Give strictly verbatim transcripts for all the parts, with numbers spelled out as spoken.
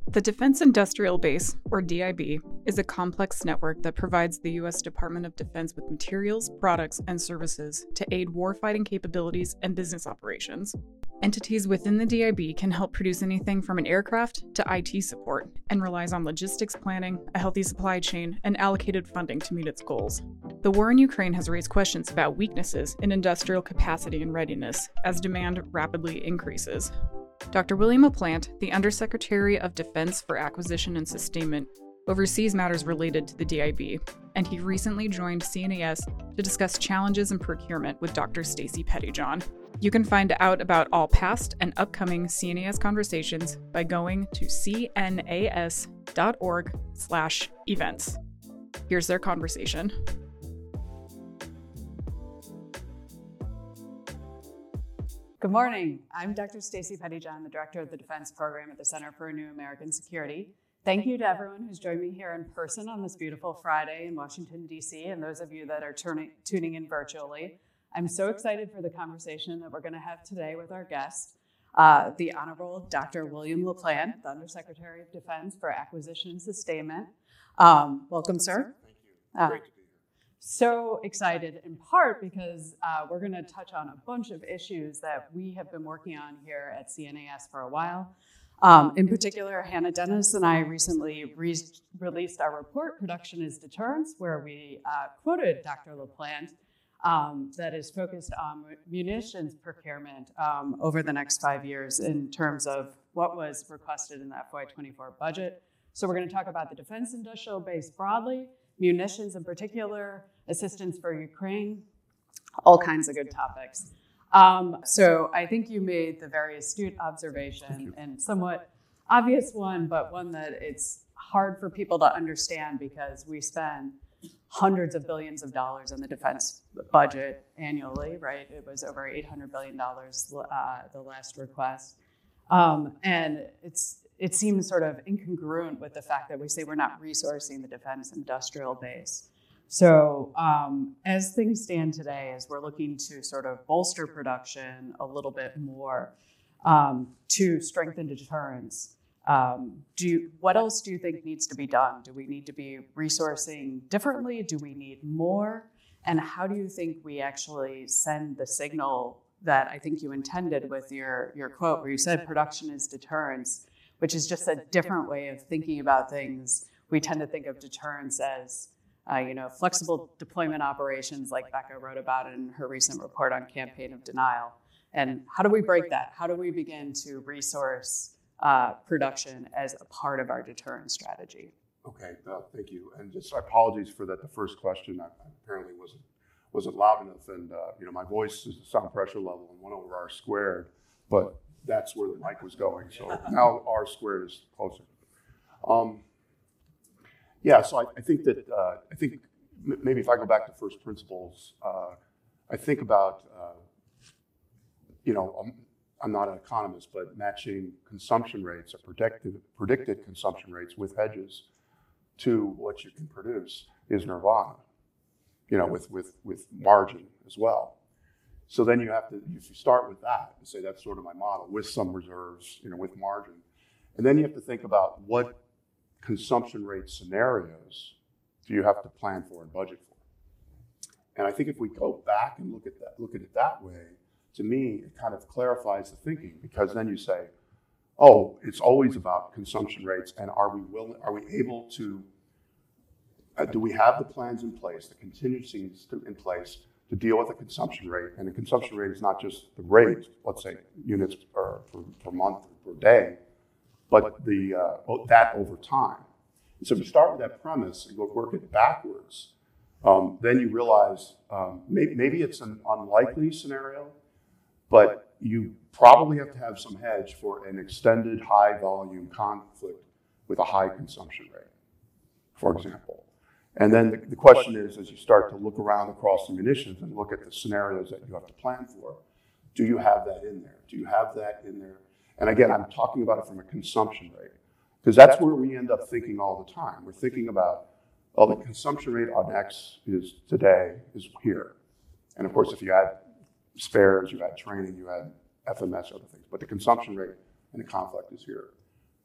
The Defense Industrial Base, or D I B, is a complex network that provides the U S Department of Defense with materials, products, and services to aid warfighting capabilities and business operations. Entities within the D I B can help produce anything from an aircraft to I T support, and relies on logistics planning, a healthy supply chain, and allocated funding to meet its goals. The war in Ukraine has raised questions about weaknesses in industrial capacity and readiness as demand rapidly increases. Doctor William LaPlante, the Undersecretary of Defense for Acquisition and Sustainment, oversees matters related to the D I B, and he recently joined C N A S to discuss challenges in procurement with Doctor Stacey Pettyjohn. You can find out about all past and upcoming C N A S conversations by going to c n a s dot org slash events. Here's their conversation. Good morning. I'm Doctor Stacey Pettyjohn, the Director of the Defense Program at the Center for New American Security. Thank you to everyone who's joined me here in person on this beautiful Friday in Washington, D C, and those of you that are turning, tuning in virtually. I'm so excited for the conversation that we're going to have today with our guest, uh, the Honorable Doctor William LaPlante, the Undersecretary of Defense for Acquisition and Sustainment. Um, welcome, sir. Thank you. Uh, Great to be here. So excited in part because uh, we're going to touch on a bunch of issues that we have been working on here at C N A S for a while. Um, in particular, Hannah Dennis and I recently re- released our report, Production is Deterrence, where we uh, quoted Doctor LaPlante um, that is focused on munitions procurement um, over the next five years in terms of what was requested in the F Y twenty-four budget. So we're going to talk about the defense industrial base broadly, munitions in particular, assistance for Ukraine, all kinds of good topics. Um, so I think you made the very astute observation and somewhat obvious one, but one that it's hard for people to understand because we spend hundreds of billions of dollars in the defense budget annually, right? It was over eight hundred billion dollars uh, the last request. Um, and it's it seems sort of incongruent with the fact that we say we're not resourcing the defense industrial base. So um, as things stand today, as we're looking to sort of bolster production a little bit more um, to strengthen deterrence, um, do you, what else do you think needs to be done? Do we need to be resourcing differently? Do we need more? And how do you think we actually send the signal that I think you intended with your, your quote where you said production is deterrence, which is just a different way of thinking about things. We tend to think of deterrence as, uh, you know, flexible deployment operations like Becca wrote about in her recent report on Campaign of Denial. And how do we break that? How do we begin to resource uh, production as a part of our deterrence strategy? Okay, uh, thank you. And just apologies for that. The first question I, I apparently wasn't wasn't loud enough, and uh, you know, my voice is the sound pressure level and one over R squared, but that's where the mic was going. So now R squared is closer. Um, yeah, so I, I think that, uh, I think m- maybe if I go back to first principles, uh, I think about, uh, you know, I'm, I'm not an economist, but matching consumption rates or predicted, predicted consumption rates with hedges to what you can produce is nirvana, you know, with, with, with margin as well. So then you have to, if you start with that and say that's sort of my model with some reserves, you know, with margin, and then you have to think about what consumption rate scenarios do you have to plan for and budget for. And I think if we go back and look at that, look at it that way, to me, it kind of clarifies the thinking because then you say, oh, it's always about consumption rates, and are we willing, are we able to, uh, do we have the plans in place, the contingencies to, in place to deal with the consumption rate? And the consumption rate is not just the rate, let's say units per, per, per month or per day, but the uh, that over time. And so if you start with that premise and go work it backwards, um, then you realize um, maybe, maybe it's an unlikely scenario, but you probably have to have some hedge for an extended high volume conflict with a high consumption rate, for example. And then the, the question is, as you start to look around across the munitions and look at the scenarios that you have to plan for, do you have that in there? Do you have that in there? And again, I'm talking about it from a consumption rate, because that's where we end up thinking all the time. We're thinking about, oh, the consumption rate on X is today is here. And of course, if you add spares, you add training, you add F M S, other things. But the consumption rate in a conflict is here.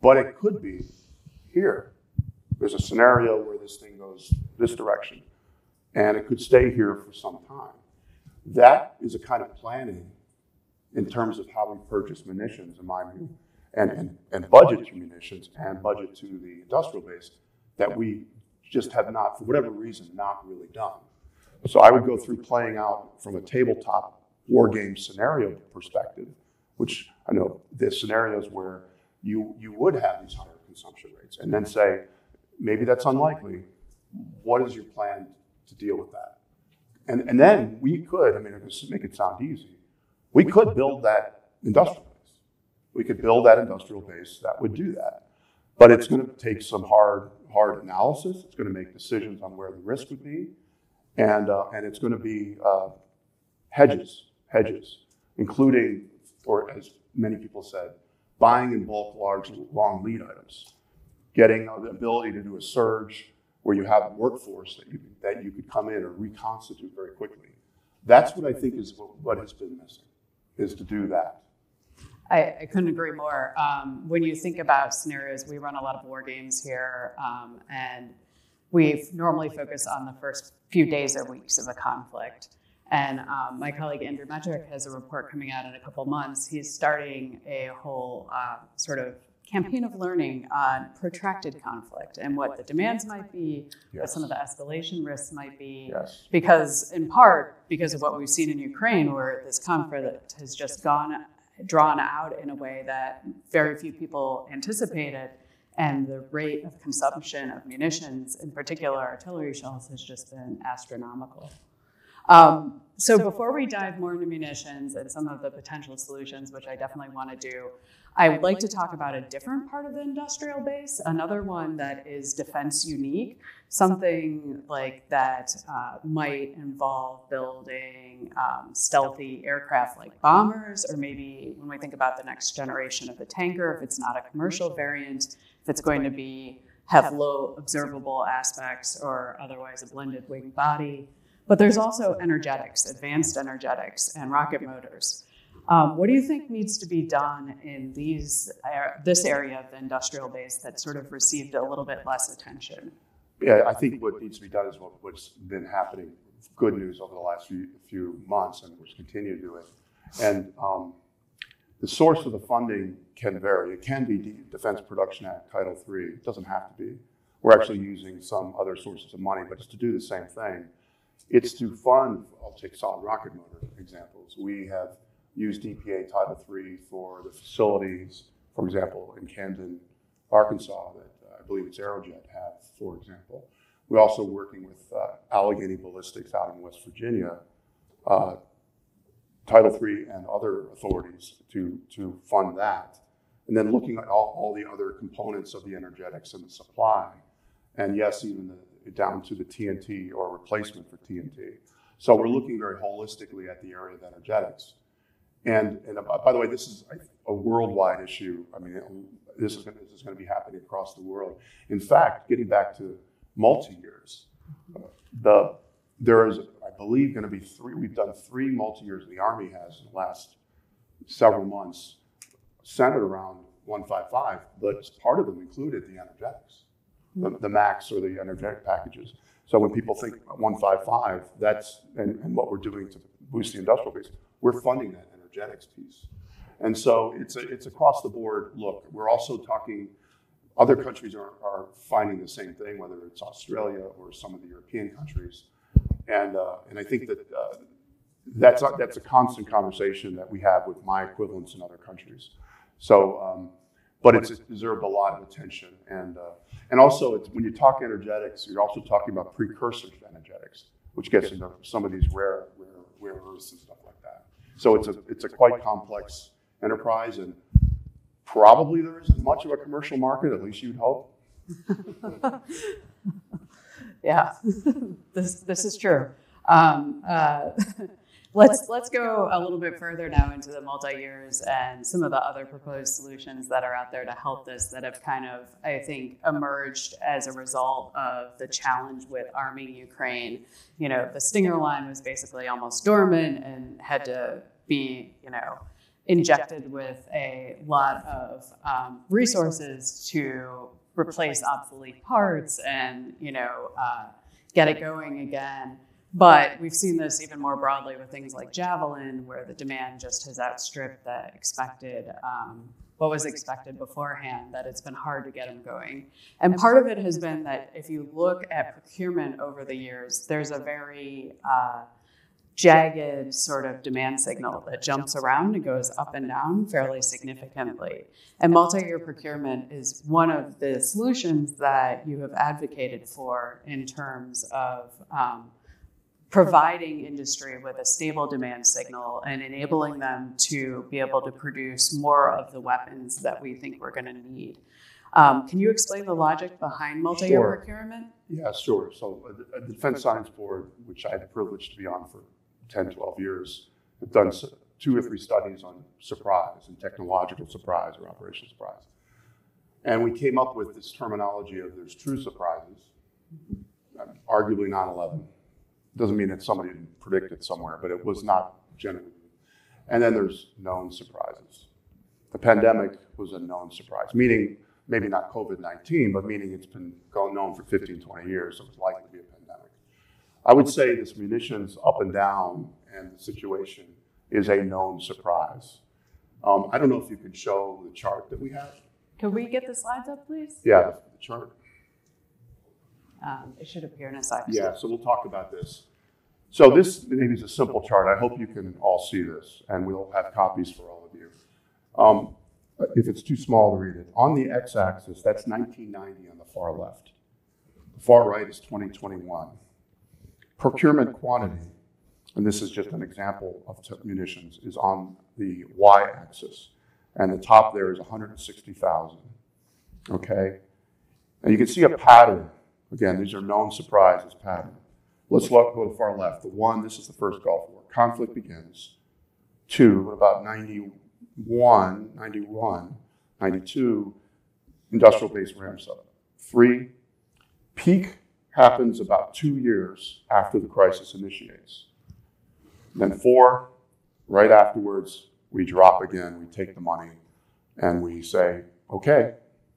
but it could be here. There's a scenario where this thing goes this direction, and it could stay here for some time. That is a kind of planning in terms of how we purchase munitions, in my view, and, and, and budget to munitions and budget to the industrial base that we just have not, for whatever reason, not really done. So I would go through playing out from a tabletop war game scenario perspective, which I know there's scenarios where you, you would have these higher consumption rates, and then say, maybe that's unlikely. What is your plan to deal with that? And, and then we could, I mean, to make it sound easy, we could build that industrial base. We could build that industrial base that would do that. But it's going to take some hard, hard analysis. It's going to make decisions on where the risk would be. And, uh, and it's going to be uh, hedges, hedges, including, or as many people said, buying in bulk large, long lead items, getting the ability to do a surge where you have a workforce that you, that you could come in or reconstitute very quickly. That's what I think is what, what has been missing, is to do that. I, I couldn't agree more. Um, when you think about scenarios, we run a lot of war games here, um, and we normally focus on the first few days or weeks of a conflict. And um, my colleague Andrew Metrick has a report coming out in a couple months. He's starting a whole uh, sort of campaign of learning on protracted conflict and what the demands might be, yes. what some of the escalation risks might be, yes. because in part, because of what we've seen in Ukraine, where this conflict has just gone, drawn out in a way that very few people anticipated, and the rate of consumption of munitions, in particular artillery shells, has just been astronomical. Um, so before we dive more into munitions and some of the potential solutions, which I definitely want to do, I would like to talk about a different part of the industrial base, another one that is defense unique, something like that uh, might involve building um, stealthy aircraft like bombers, or maybe when we think about the next generation of the tanker, if it's not a commercial variant, if it's going to be have low observable aspects or otherwise a blended wing body. But there's also energetics, advanced energetics, and rocket motors. Um, what do you think needs to be done in these uh, this area of the industrial base that sort of received a little bit less attention? Yeah, I think what needs to be done is what, what's been happening, good news over the last few, few months, and which continue to do it. And um, the source of the funding can vary. It can be D- Defense Production Act, Title three. It doesn't have to be. We're actually using some other sources of money, but it's to do the same thing. It's to fund, I'll take solid rocket motor examples. We have used E P A Title three for the facilities, for example, in Camden, Arkansas, that uh, I believe it's Aerojet have, for example. We're also working with uh, Allegheny Ballistics out in West Virginia, uh, Title three and other authorities to, to fund that. And then looking at all, all the other components of the energetics and the supply. And yes, even the down to the T N T or replacement for T N T. So we're looking very holistically at the area of energetics. And, and by the way, this is a worldwide issue. I mean, this is going to, this is going to be happening across the world. In fact, getting back to multi-years, uh, the, there is, I believe, going to be three, we've done three multi-years the Army has in the last several months centered around one fifty-five, but part of them included the energetics. The, the MAX or the energetic packages. So when people think one fifty-five, that's, and, and what we're doing to boost the industrial base, we're funding that energetics piece. And so it's a, it's across the board look. We're also talking, other countries are, are finding the same thing, whether it's Australia or some of the European countries. And, uh, and I think that uh, that's, a, that's a constant conversation that we have with my equivalents in other countries. So, um, but it's deserved a lot of attention. And, uh, and also, it's, when you talk energetics, you're also talking about precursors to energetics, which gets into some of these rare, rare, rare earths and stuff like that. So it's a, it's a quite complex enterprise, and probably there isn't much of a commercial market, at least you'd hope. Yeah, this, this is true. Um, uh, Let's let's go a little bit further now into the multi-years and some of the other proposed solutions that are out there to help this that have kind of, I think, emerged as a result of the challenge with arming Ukraine. You know, the Stinger line was basically almost dormant and had to be, you know, injected with a lot of um, resources to replace obsolete parts and, you know, uh, get it going again. But we've seen this even more broadly with things like Javelin, where the demand just has outstripped the expected, um, what was expected beforehand, that it's been hard to get them going. And part of it has been that if you look at procurement over the years, there's a very uh, jagged sort of demand signal that jumps around and goes up and down fairly significantly. And multi-year procurement is one of the solutions that you have advocated for in terms of um, providing industry with a stable demand signal and enabling them to be able to produce more of the weapons that we think we're going to need. Um, can you explain the logic behind multi-year Sure. procurement? Yeah, sure. So uh, the Defense Science Board, which I had the privilege to be on for ten, twelve years, have done two or three studies on surprise and technological surprise or operational surprise. And we came up with this terminology of there's true surprises, arguably nine eleven. Doesn't mean that somebody didn't predict it somewhere, but it was not genuine. And then there's known surprises. The pandemic was a known surprise, meaning maybe not COVID nineteen, but meaning it's been going known for fifteen, twenty years, so it's likely to be a pandemic. I would say this munitions up and down and the situation is a known surprise. Um, I don't know if you can show the chart that we have. Can we get the slides up, please? Yeah, the chart. Um, it should appear in a slide. Yeah, so we'll talk about this. So this maybe is a simple chart. I hope you can all see this, and we'll have copies for all of you. Um, if it's too small to read it, on the x-axis, that's nineteen ninety on the far left. The far right is twenty twenty-one. Procurement quantity, and this is just an example of munitions, is on the y-axis, and the top there is one hundred sixty thousand. Okay, and you can see a pattern. Again, these are known surprises pattern. Let's look go to the far left. The one, this is the first Gulf War. Conflict begins. Two, about ninety-one, ninety-one, ninety-two, industrial base ramps up. Three, peak happens about two years after the crisis initiates. Then four, right afterwards, we drop again, we take the money, and we say, okay.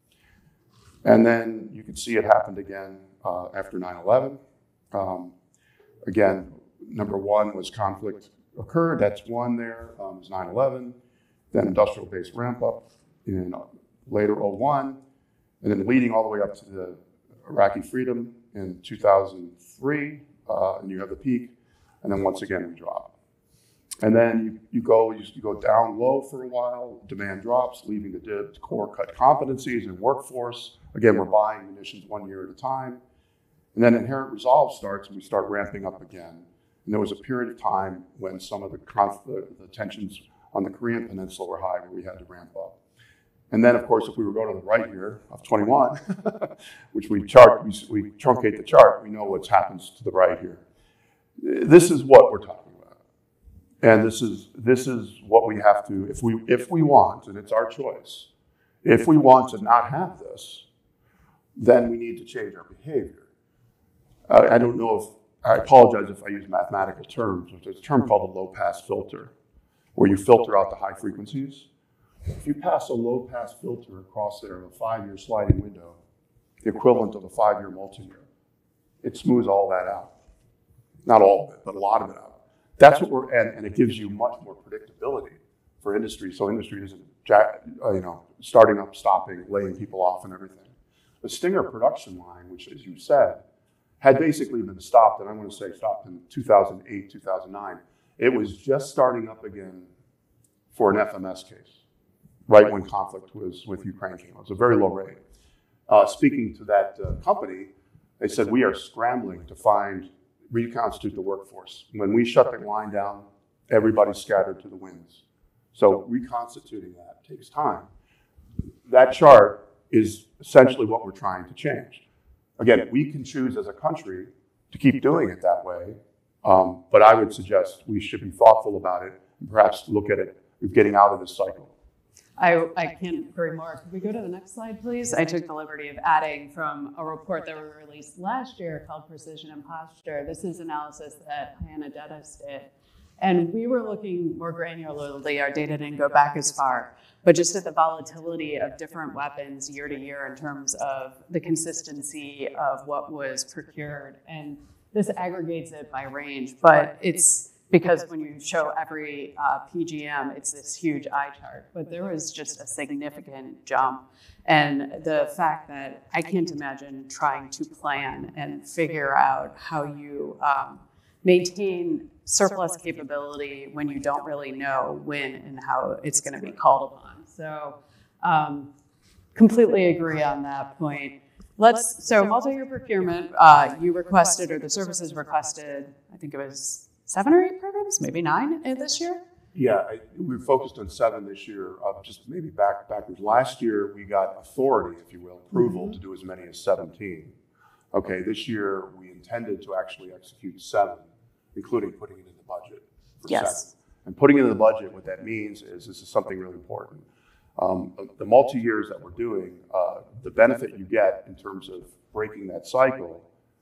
And then you can see it happened again uh, after nine eleven. Um, again, number one was conflict occurred. That's one there. Um, it was nine eleven. Then industrial base ramp up in later oh one. And then leading all the way up to the Iraqi freedom in two thousand three. Uh, and you have the peak. And then once again, we drop. And then you, you go you, you go down low for a while, demand drops, leaving the D I B core cut competencies and workforce. Again, we're buying munitions one year at a time. And then inherent resolve starts and we start ramping up again. And there was a period of time when some of the, conf- the, the tensions on the Korean Peninsula were high where we had to ramp up. And then, of course, if we were going to the right here of twenty-one, which we chart, we, we truncate the chart, we know what happens to the right here. This is what we're talking about. And this is this is what we have to, if we if we want, and it's our choice, if we want to not have this, then we need to change our behavior. Uh, I don't know if, I apologize if I use mathematical terms, but there's a term called a low-pass filter, where you filter out the high frequencies. If you pass a low-pass filter across there of a five-year sliding window, the equivalent of a five-year multi-year, it smooths all that out. Not all of it, but a lot of it out. That's what we're, and, and it gives you much more predictability for industry, so industry isn't, uh, you know, starting up, stopping, laying people off and everything. The Stinger production line, which, as you said, had basically been stopped, and I'm going to say stopped in two thousand eight, two thousand nine. It was just starting up again for an F M S case, right when conflict was with Ukraine came. It was a very low rate. Uh, speaking to that uh, company, they said, we are scrambling to find, reconstitute the workforce. When we shut the line down, everybody scattered to the winds. So reconstituting that takes time. That chart is essentially what we're trying to change. Again, we can choose as a country to keep doing it that way, um, but I would suggest we should be thoughtful about it and perhaps look at it as getting out of this cycle. I, I can't agree more. Could we go to the next slide, please? I took the liberty of adding from a report that we released last year called Precision and Posture. This is analysis that Hannah Dennis did. And we were looking more granularly, our data didn't go back as far, but just at the volatility of different weapons year to year in terms of the consistency of what was procured. And this aggregates it by range, but it's because when you show every uh, P G M, it's this huge eye chart. But there was just a significant jump. And the fact that I can't imagine trying to plan and figure out how you um, maintain surplus capability when you don't really know when and how it's going to be called upon. So um, completely agree on that point. Let's, so multi-year procurement, uh, you requested, or the services requested, I think it was seven or eight programs, maybe nine this year? Yeah, I, we focused on seven this year. Uh, just maybe back backwards. Last year, we got authority, if you will, approval mm-hmm. to do as many as seventeen. Okay, this year, we intended to actually execute seven, including putting it in the budget for yes. seven. And putting it in the budget, what that means is this is something really important. Um, the multi-years that we're doing, uh, the benefit you get in terms of breaking that cycle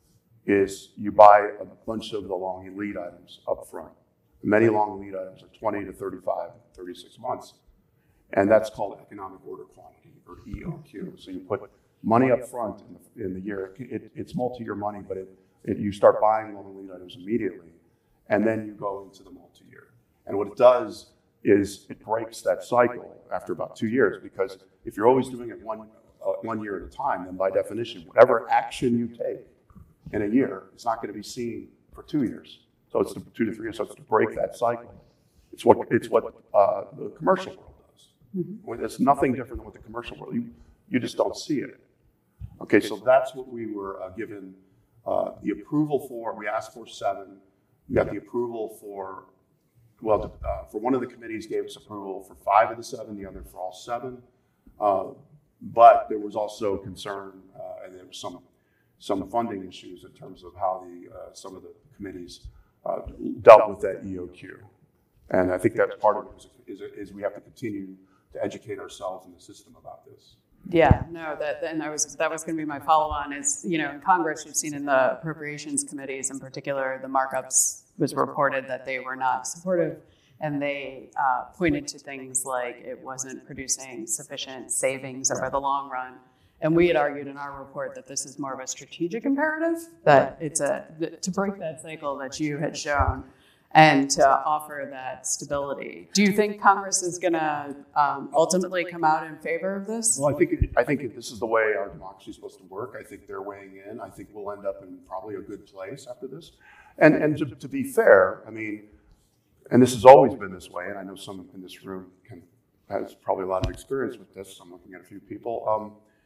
is you buy a bunch of the long lead items up front. Many long lead items are twenty to thirty-five, thirty-six months. And that's called economic order quantity, or E O Q. So you put money up front in the, in the year. It, it's multi-year money, but it, it, you start buying long lead items immediately, and then you go into the multi-year. And what it does is it breaks that cycle after about two years, because if you're always doing it one, uh, one year at a time, then by definition, whatever action you take in a year, it's not going to be seen for two years. So it's to, two to three years. So it's to break that cycle. It's what it's what uh, the commercial world does. Mm-hmm. It's nothing different than what the commercial world. You you just don't see it. Okay, so that's what we were uh, given uh, the approval for. We asked for seven. We got the approval for. Well, uh, for one of the committees gave us approval for five of the seven. The other for all seven. Uh, but there was also concern, uh, and there was some. some funding issues in terms of how the uh, some of the committees uh, dealt with that E O Q. And I think that's part of it is, is we have to continue to educate ourselves in the system about this. Yeah, no, that and that was that was going to be my follow-on is, you know, in Congress, you've seen in the appropriations committees in particular, the markups was reported that they were not supportive, and they uh, pointed to things like it wasn't producing sufficient savings over the long run. And we had argued in our report that this is more of a strategic imperative, that it's a to break that cycle that you had shown and to offer that stability. Do you think Congress is going to um, ultimately come out in favor of this? Well, I think it, I think it, this is the way our democracy is supposed to work. I think they're weighing in. I think we'll end up in probably a good place after this. And and to, to be fair, I mean, and this has always been this way. And I know some in this room can has probably a lot of experience with this. I'm looking at a few people. Um,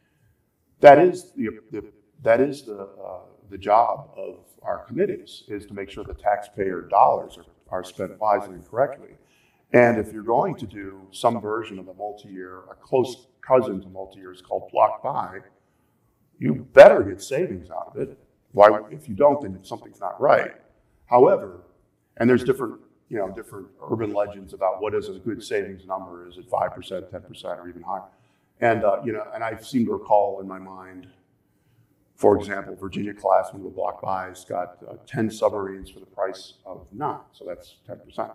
That is the, the that is the uh, the job of our committees, is to make sure the taxpayer dollars are, are spent wisely and correctly. And if you're going to do some version of a multi-year, a close cousin to multi-year is called block buy, you better get savings out of it. Why? If you don't, then something's not right. However, and there's different you know different urban legends about what is a good savings number. Is it five percent, ten percent, or even higher? And, uh, you know, and I seem to recall in my mind, for example, Virginia class, one of the block buys, got uh, ten submarines for the price of nine. So that's ten percent.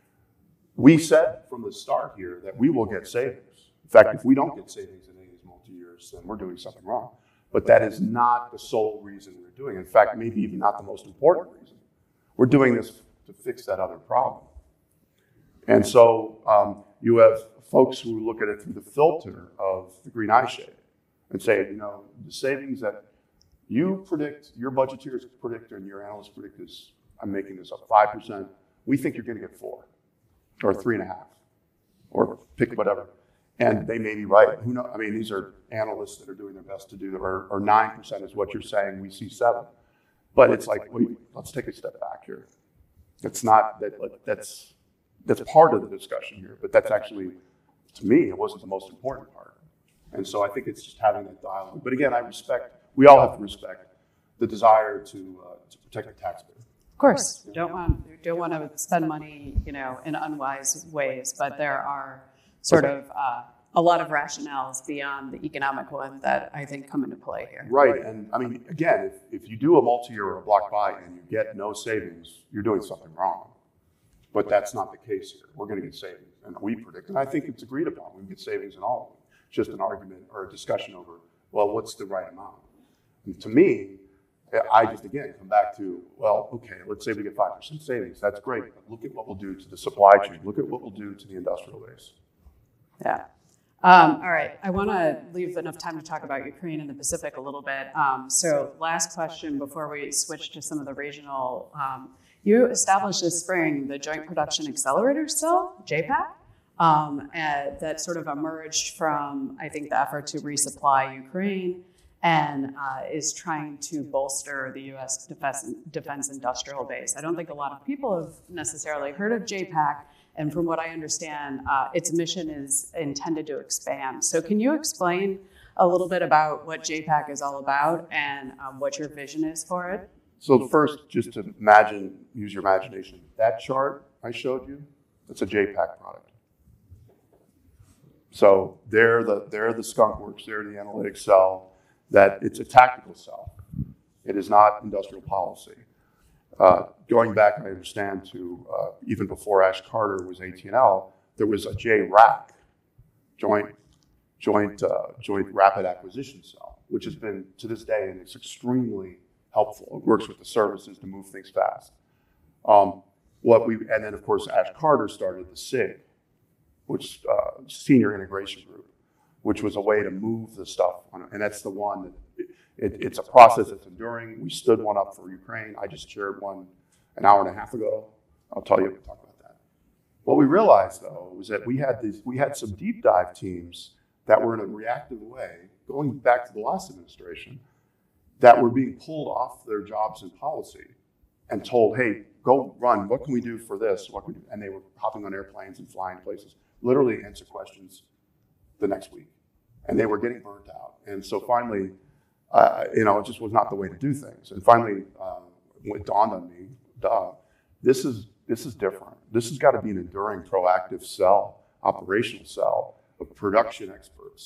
We said from the start here that we will get savings. In fact, if we don't get savings in any of these multi-years, then we're doing something wrong. But that is not the sole reason we're doing it. In fact, maybe even not the most important reason. We're doing this to fix that other problem. And so um, you have folks who look at it through the filter of the green eye shade and say, you know, the savings that you predict, your budgeteers predict, and your analysts predict is, I'm making this up, five percent. We think you're going to get four, or three and a half, or pick whatever. And they may be right. Who knows? I mean, these are analysts that are doing their best to do, or, or nine percent is what you're saying. We see seven. But it's like, wait, let's take a step back here. It's not that, that's, that's part of the discussion here, but that's actually, to me, it wasn't the most important part. And so I think it's just having that dialogue. But again, I respect, we all have to respect the desire to uh, to protect the taxpayer. Of course, you don't want you don't want to spend money, you know, in unwise ways, but there are sort of uh, a lot of rationales beyond the economic one that I think come into play here. Right, and I mean, again, if, if you do a multi-year or a block buy and you get no savings, you're doing something wrong. But that's not the case here. We're going to get savings, and we predict, and I think it's agreed upon. We can get savings in all of them. It's just an argument or a discussion over, well, what's the right amount? And to me, I just, again, come back to, well, okay, let's say we get five percent savings. That's great, but look at what we'll do to the supply chain. Look at what we'll do to the industrial base. Yeah. Um, all right. I want to leave enough time to talk about Ukraine and the Pacific a little bit. Um, so last question before we switch to some of the regional. Um, you established this spring the Joint Production Accelerator Cell, J PAC, um, and that sort of emerged from, I think, the effort to resupply Ukraine and uh, is trying to bolster the U S defense, defense industrial base. I don't think a lot of people have necessarily heard of J PAC. And from what I understand, uh, its mission is intended to expand. So can you explain a little bit about what J PAC is all about and um, what your vision is for it? So first, just to imagine, use your imagination. That chart I showed you, that's a J PAC product. So they're the, they're the skunk works, they're the analytic cell, that it's a tactical cell. It is not industrial policy. Uh, going back, I understand, to uh, even before Ash Carter was A T and L, there was a J RAC, Joint Joint uh, Joint Rapid Acquisition Cell, which has been to this day, and it's extremely helpful. It works with the services to move things fast. Um, what we and then of course Ash Carter started the S I G, which uh, Senior Integration Group, which was a way to move the stuff, on, and that's the one that. It, it's a process that's enduring. We stood one up for Ukraine. I just chaired one an hour and a half ago. I'll tell you, we'll talk about that. What we realized, though, was that we had these, we had some deep dive teams that were in a reactive way, going back to the last administration, that were being pulled off their jobs in policy and told, hey, go run. What can we do for this? What can we do? And they were hopping on airplanes and flying places, literally answer questions the next week. And they were getting burnt out. And so finally, Uh, you know, it just was not the way to do things. And finally, uh, it dawned on me, duh, this is this is different. This has got to be an enduring, proactive cell, operational cell of production experts.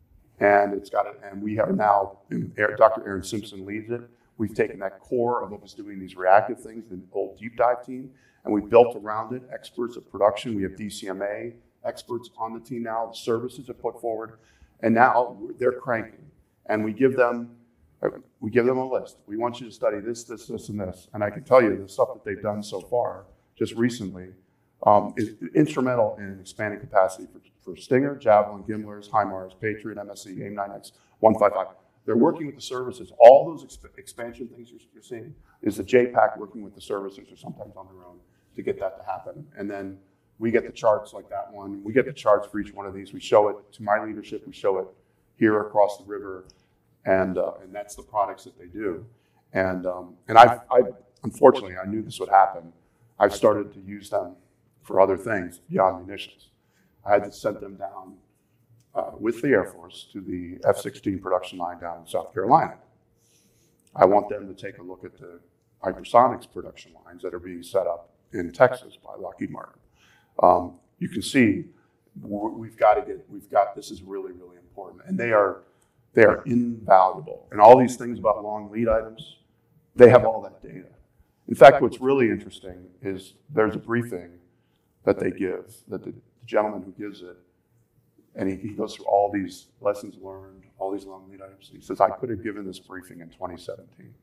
And it's got to, and we have now, Doctor Aaron Simpson leads it. We've taken that core of what was doing these reactive things, the old deep dive team, and we built around it experts of production. We have D C M A experts on the team now. The services are put forward, and now they're cranking. And we give them, we give them a list. We want you to study this, this, this, and this. And I can tell you the stuff that they've done so far, just recently, um, is instrumental in expanding capacity for, for Stinger, Javelin, Gimlers, HIMARS, Patriot, M S C, AIM nine X, one fifty-five. They're working with the services. All those exp- expansion things you're, you're seeing is the J PAC working with the services, or sometimes on their own, to get that to happen. And then we get the charts like that one. We get the charts for each one of these. We show it to my leadership. We show it here across the river, and uh, and that's the products that they do. And um, and I, I unfortunately I knew this would happen. I've started to use them for other things beyond munitions. I had to send them down uh, with the Air Force to the F sixteen production line down in South Carolina. I want them to take a look at the hypersonics production lines that are being set up in Texas by Lockheed Martin. Um, you can see we've got to get we've got this is really really important, and they are they are invaluable. And all these things about long lead items, they have all that data. In fact, what's really interesting is there's a briefing that they give, that the gentleman who gives it, and he, he goes through all these lessons learned, all these long lead items. He says, I could have given this briefing in twenty seventeen.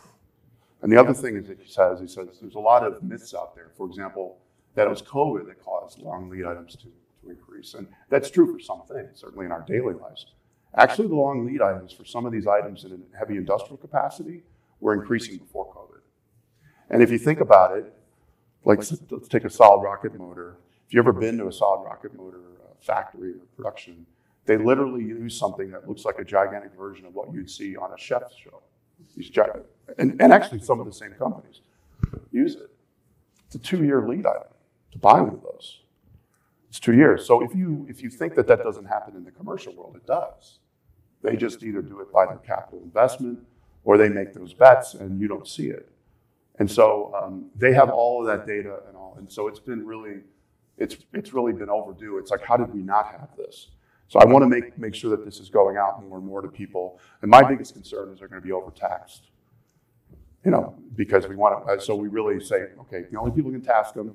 And the other thing is that he says, he says there's a lot of myths out there. For example, that it was COVID that caused long lead items to, to increase. And that's true for some things, certainly in our daily lives. Actually, the long lead items for some of these items in heavy industrial capacity were increasing before COVID. And if you think about it, like let's take a solid rocket motor. If you've ever been to a solid rocket motor factory or production, they literally use something that looks like a gigantic version of what you'd see on a chef's show. These giant, and, and actually some of the same companies use it. It's a two-year lead item to buy one of those. It's two years. So if you if you think that that doesn't happen in the commercial world, it does. They just either do it by their capital investment, or they make those bets and you don't see it. And so um, they have all of that data and all. And so it's been really, it's it's really been overdue. It's like, how did we not have this? So I want to make make sure that this is going out more and more to people. And my biggest concern is they're going to be overtaxed. You know, because we want to. So we really say, okay, the only people who can task them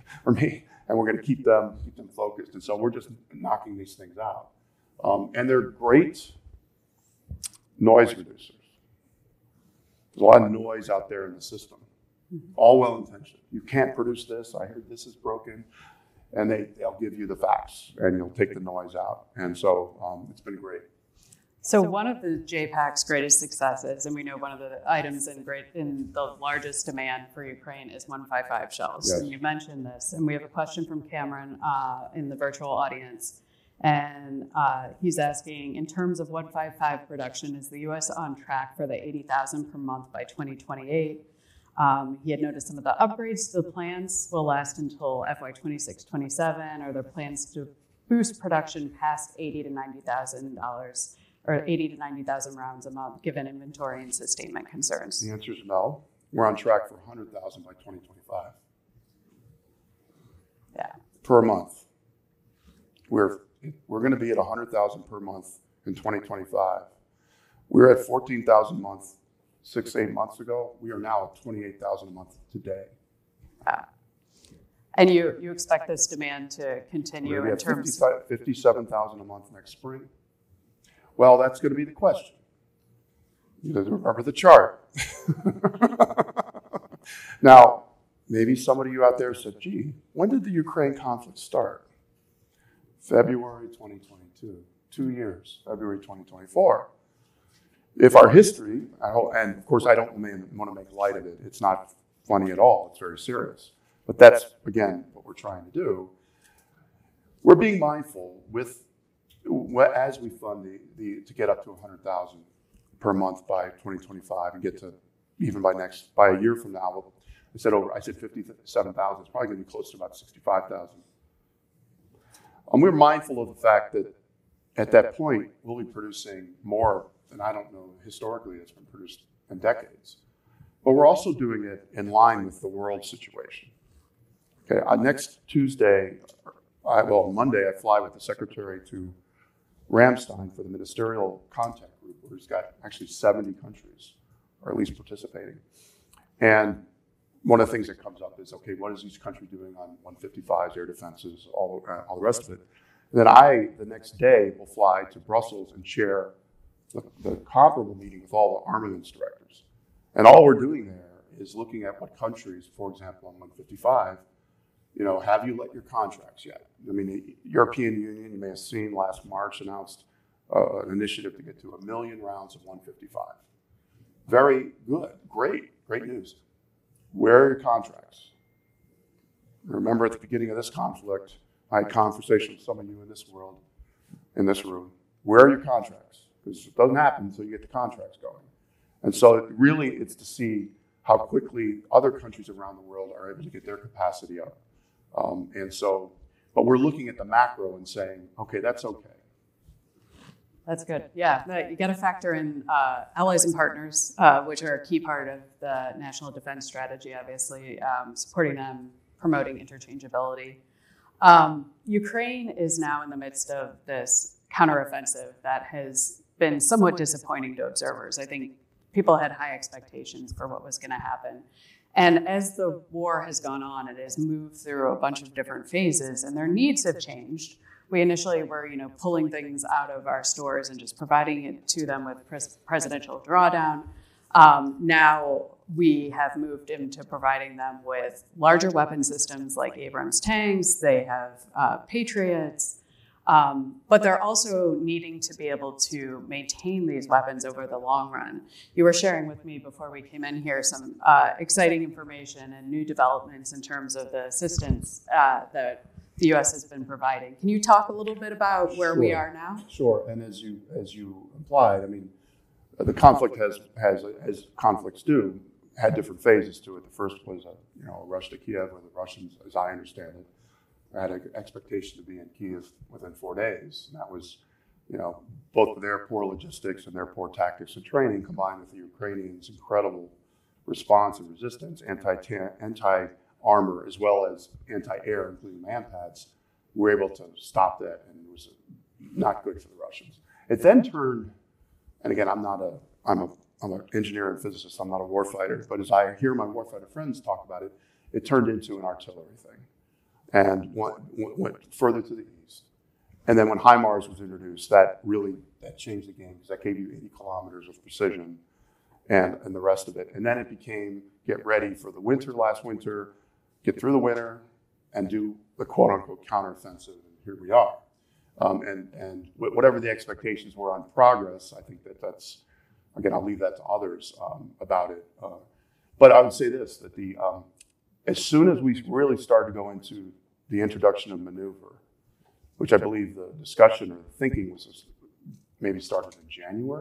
or me, and we're going to keep them keep them focused. And so we're just knocking these things out, um, and they're great noise reducers. There's a lot of noise out there in the system, all well-intentioned. You can't produce this. I heard this is broken, and they they'll give you the facts, and you'll take the noise out. And so um, it's been great. So one of the J PAC's greatest successes, and we know one of the items in great in the largest demand for Ukraine is one fifty-five shells. Yes. And you mentioned this, and we have a question from Cameron uh, in the virtual audience, and uh, he's asking, in terms of one fifty-five production, is the U S on track for the eighty thousand per month by twenty twenty-eight? Um, he had noticed some of the upgrades to the plans will last until F Y twenty-six twenty-seven. Are there plans to boost production past eighty to ninety thousand dollars? Or eighty to ninety thousand rounds a month, given inventory and sustainment concerns? The answer is no. We're on track for one hundred thousand by twenty twenty-five. Yeah. Per month. We're we're going to be at one hundred thousand per month in twenty twenty-five. We were at fourteen thousand a month six, eight months ago. We are now at twenty-eight thousand a month today. Uh, and you you expect this demand to continue in terms of fifty-seven thousand a month next spring. Well, that's going to be the question. You have to remember the chart. Now, maybe somebody of you out there said, gee, when did the Ukraine conflict start? February twenty twenty-two, two years, February twenty twenty-four. If our history, I hope, and of course I don't want to make light of it, it's not funny at all, it's very serious. But that's, again, what we're trying to do. We're being mindful with as we fund the, the to get up to one hundred thousand per month by twenty twenty-five and get to even by next by a year from now. I said over. I said fifty-seven thousand. It's probably going to be close to about sixty-five thousand. Um, we're mindful of the fact that at that point we'll be producing more than I don't know historically that's been produced in decades. But we're also doing it in line with the world situation. Okay. Uh, next Tuesday, I, well Monday, I fly with the secretary to Ramstein for the ministerial contact group, where he's got actually seventy countries, or at least participating. And one of the things that comes up is, okay, what is each country doing on one fifty-fives, air defenses, all, uh, all the rest of it? And then I, the next day, will fly to Brussels and share the, the comparable meeting with all the armaments directors. And all we're doing there is looking at what countries, for example, on one fifty-five, you know, have you let your contracts yet? I mean, the European Union, you may have seen last March, announced uh, an initiative to get to a million rounds of one fifty-five. Very good, great, great news. Where are your contracts? Remember at the beginning of this conflict, I had conversation with some of you in this world, in this room. Where are your contracts? Because it doesn't happen until you get the contracts going. And so it really, it's to see how quickly other countries around the world are able to get their capacity up. Um, and so, but we're looking at the macro and saying, okay, that's okay. That's good. Yeah, you got to factor in uh, allies and partners, uh, which are a key part of the national defense strategy, obviously, um, supporting them, promoting interchangeability. Um, Ukraine is now in the midst of this counteroffensive that has been somewhat disappointing to observers. I think people had high expectations for what was going to happen. And as the war has gone on, it has moved through a bunch of different phases, and their needs have changed. We initially were, you know, pulling things out of our stores and just providing it to them with pres- presidential drawdown. Um, now we have moved into providing them with larger weapon systems like Abrams tanks. They have uh, Patriots. Um, but they're also needing to be able to maintain these weapons over the long run. You were sharing with me before we came in here some uh, exciting information and new developments in terms of the assistance uh, that the U S has been providing. Can you talk a little bit about where Sure. we are now? Sure, and as you as you implied, I mean, the conflict has has as conflicts do had different phases to it. The first was a you know a rush to Kiev, where the Russians, as I understand it, had an expectation to be in Kiev within four days. And that was, you know, both with their poor logistics and their poor tactics and training, combined with the Ukrainians' incredible response and resistance, anti anti-armor, as well as anti-air, including MANPADS, we were able to stop that, and it was not good for the Russians. It then turned, and again, I'm not a, I'm a, I'm an engineer and physicist, I'm not a warfighter, but as I hear my warfighter friends talk about it, it turned into an artillery thing. and went, went further to the east. And then when HIMARS was introduced, that really that changed the game because that gave you eighty kilometers of precision and, and the rest of it. And then it became get ready for the winter last winter, get through the winter, and do the quote unquote counteroffensive. And here we are. Um, and, and whatever the expectations were on progress, I think that that's, again, I'll leave that to others um, about it. Uh, but I would say this, that the um, as soon as we really started to go into the introduction of maneuver, which I believe the discussion or the thinking was maybe started in January,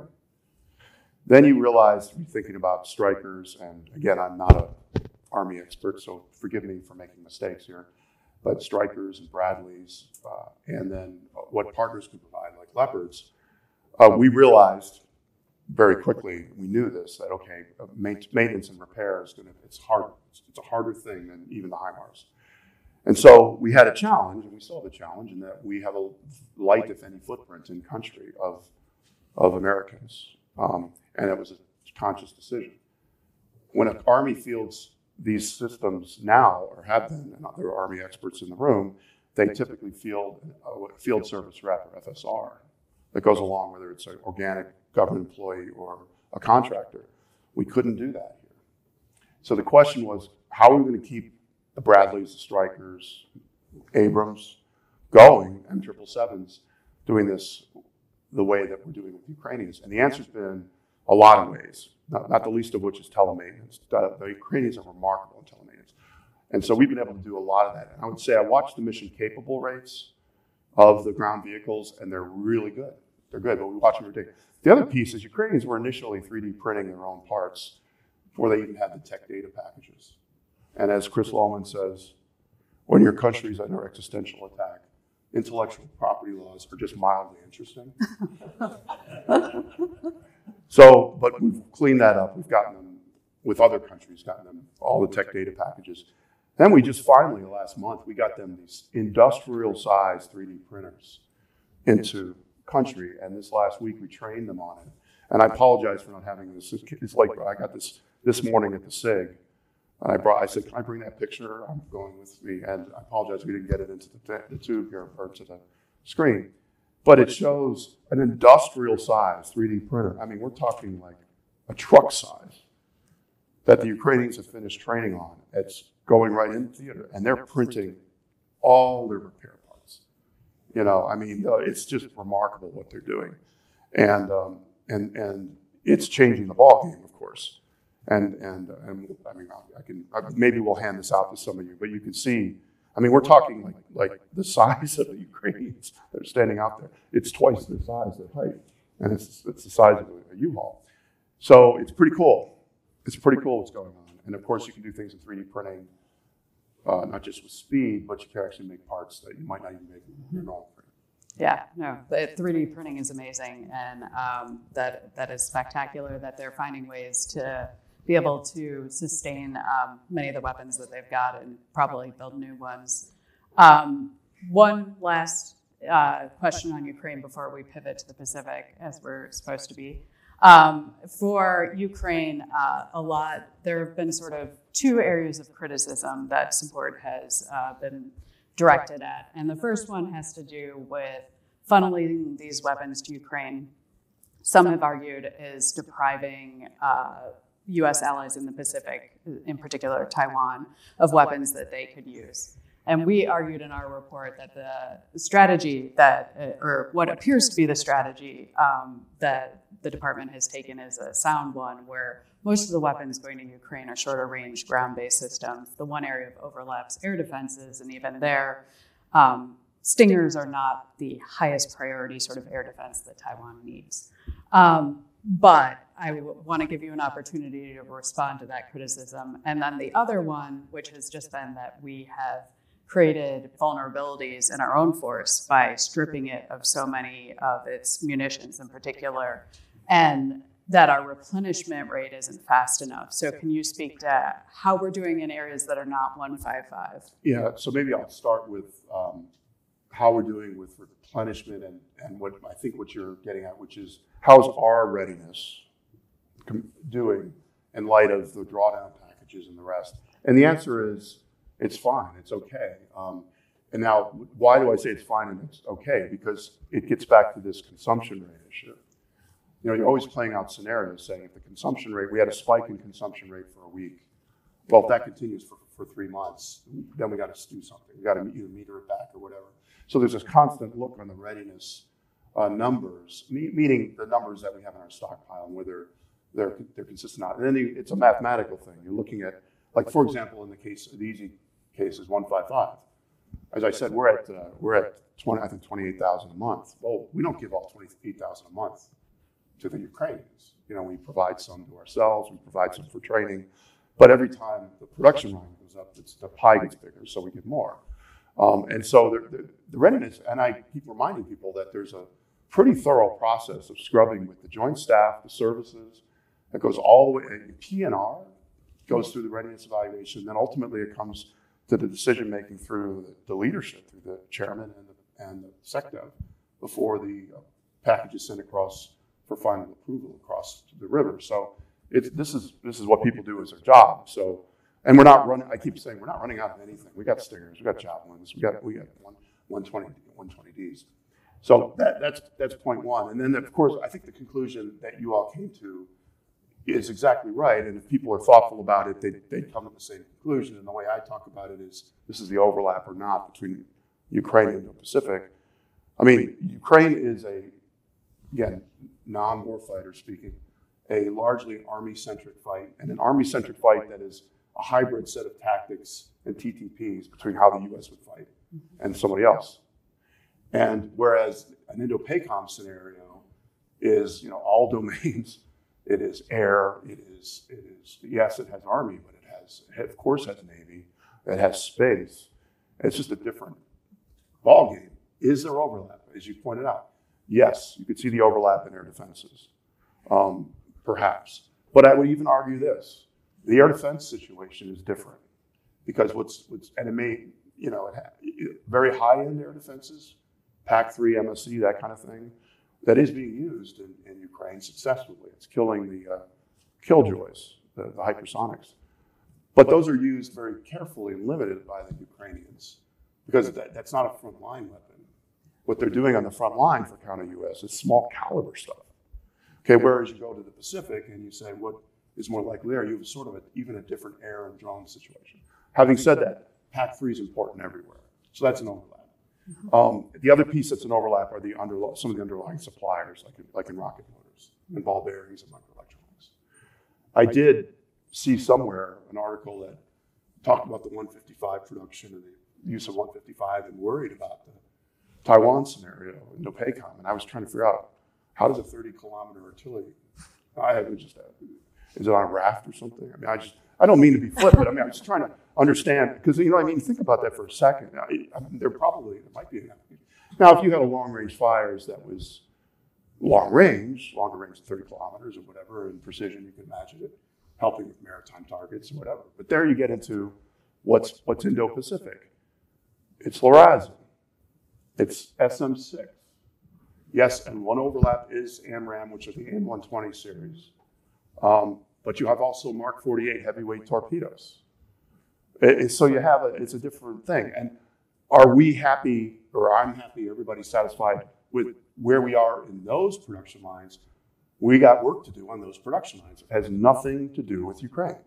then you realize you're thinking about strikers, and again, I'm not an Army expert, so forgive me for making mistakes here, but strikers and Bradleys, uh, and then what partners could provide, like Leopards, uh, we realized very quickly, we knew this, that okay, maintenance and repair is going to, it's hard, it's a harder thing than even the HIMARS. And so we had a challenge, and we still have a challenge, in that we have a light, if any, footprint in country of, of Americans. Um, and it was a conscious decision. When an Army fields these systems now, or have been, and there are Army experts in the room, they typically field a field service rep, or F S R, that goes along, whether it's an organic government employee or a contractor. We couldn't do that here. So the question was, how are we going to keep the Bradleys, the Strikers, Abrams going, M triple sevens, doing this the way that we're doing with the Ukrainians? And the answer's been a lot of ways, not, not the least of which is telemaintenance. The, the Ukrainians are remarkable in telemaintenance. And so we've been able to do a lot of that. And I would say I watched the mission capable rates of the ground vehicles, and they're really good. They're good, but we watch them every day. The other piece is Ukrainians were initially three D printing their own parts before they even had the tech data packages. And as Chris Lohman says, when your country's under existential attack, intellectual property laws are just mildly interesting. So, but we've cleaned that up. We've gotten them, with other countries, gotten them all the tech data packages. Then we just finally, last month, we got them these industrial size three D printers into country. And this last week, we trained them on it. And I apologize for not having this. It's like, I got this this morning at the SIG. And I brought, I said, can I bring that picture? I'm going with me. And I apologize, we didn't get it into the, the tube here, or to the screen. But it shows an industrial size three D printer. I mean, we're talking like a truck size that the Ukrainians have finished training on. It's going right in theater, and they're printing all their repair parts. You know, I mean, it's just remarkable what they're doing. And, um, and, and it's changing the ballgame, of course. And, and, and I mean, I can, maybe we'll hand this out to some of you, but you can see, I mean, we're talking like, like the size of the Ukrainians that are standing out there. It's twice their size, their height, and it's, it's the size of a, a U-Haul. So it's pretty cool. It's pretty cool what's going on. And of course, you can do things in three D printing, uh, not just with speed, but you can actually make parts that you might not even make in your normal print. Yeah, no, the three D printing is amazing, and um, that that is spectacular that they're finding ways to be able to sustain um, many of the weapons that they've got and probably build new ones. Um, one last uh, question on Ukraine before we pivot to the Pacific, as we're supposed to be. Um, for Ukraine, uh, a lot, there have been sort of two areas of criticism that support has uh, been directed at. And the first one has to do with funneling these weapons to Ukraine. Some have argued is depriving uh, U S allies in the Pacific, in particular Taiwan, of weapons that they could use. And we argued in our report that the strategy that, or what appears to be the strategy um, that the department has taken is a sound one, where most of the weapons going to Ukraine are shorter range ground-based systems. The one area of overlaps air defenses, and even there, um, Stingers are not the highest priority sort of air defense that Taiwan needs. Um, But I w- want to give you an opportunity to respond to that criticism. And then the other one, which has just been that we have created vulnerabilities in our own force by stripping it of so many of its munitions in particular, and that our replenishment rate isn't fast enough. So can you speak to how we're doing in areas that are not one fifty-five? Yeah, so maybe I'll start with um, how we're doing with replenishment and, and what I think what you're getting at, which is how's our readiness doing in light of the drawdown packages and the rest? And the answer is it's fine, it's okay. Um, And now, why do I say it's fine and it's okay? Because it gets back to this consumption rate issue. You know, you're always playing out scenarios saying if the consumption rate, we had a spike in consumption rate for a week. Well, if that continues for, for three months, then we got to do something. We got to either meter it back or whatever. So there's this constant look on the readiness uh, numbers, me- meaning the numbers that we have in our stockpile and whether they're, they're consistent or not. And then you, it's a mathematical thing. You're looking at, like, for example, in the case, the easy case is one fifty-five. As I said, we're at, uh, we're at twenty, I think twenty-eight thousand a month. Well, we don't give all twenty-eight thousand a month to the Ukrainians. You know, we provide some to ourselves, we provide some for training, but every time the production line goes up, it's, the pie gets bigger, so we get more. Um, and so the, the, the readiness, and I keep reminding people that there's a pretty thorough process of scrubbing with the joint staff, the services, that goes all the way, and P and R goes through the readiness evaluation, then ultimately it comes to the decision making through the, the leadership, through the chairman and the, and the SecDev, before the uh, package is sent across for final approval across the river. So it's, this is this is what people do as their job. So, and we're not running. I keep saying we're not running out of anything. We got Stingers, we got Javelins, we got we got one, one twenty Ds. So that, that's that's point one. And then of course I think the conclusion that you all came to is exactly right. And if people are thoughtful about it, they they come to the same conclusion. And the way I talk about it is this is the overlap or not between Ukraine and Indo-Pacific. I mean, Ukraine is a, again, non-warfighter speaking, a largely Army-centric fight, and an Army-centric fight that is a hybrid set of tactics and T T Ps between how the U S would fight and somebody else. And whereas an Indo-PACOM scenario is, you know, all domains. It is air, it is, it is, yes, it has Army, but it has, it of course has Navy, it has space. It's just a different ballgame. Is there overlap, as you pointed out? Yes, you could see the overlap in air defenses, um, perhaps. But I would even argue this, the air defense situation is different because what's, what's and it may, you know, it ha- very high-end air defenses, PAC three, M S E, that kind of thing, that is being used in, in Ukraine successfully. It's killing the uh, killjoys, the, the hypersonics. But those are used very carefully and limited by the Ukrainians because that, that's not a frontline weapon. What they're doing on the front line for counter-U S is small caliber stuff. Okay, whereas you go to the Pacific and you say, what is more likely there? You have sort of a, even a different air and drone situation. Having said that, PAC three is important everywhere. So that's an overlap. Um, the other piece that's an overlap are the under, some of the underlying suppliers, like in, like in rocket motors and ball bearings and microelectronics. I did see somewhere an article that talked about the one fifty-five production and the use of one fifty-five and worried about the Taiwan scenario in Indo-PACOM, and I was trying to figure out how does a thirty kilometer artillery, I haven't just, is it on a raft or something? I mean, I just, I don't mean to be flippant. I mean, I'm just trying to understand, because, you know, I mean, think about that for a second. I, I mean, there probably, there might be an application. Now, if you had a long-range fires that was long range, longer range than thirty kilometers or whatever, in precision, you can imagine it, helping with maritime targets or whatever. But there you get into what's what's Indo-Pacific. It's LRASM. It's S M six. Yes, and one overlap is AMRAAM, which is the A M one twenty series. Um, but you have also Mark forty-eight heavyweight torpedoes. It, so you have a, it's a different thing. And are we happy, or I'm happy, everybody's satisfied with where we are in those production lines? We got work to do on those production lines. It has nothing to do with Ukraine.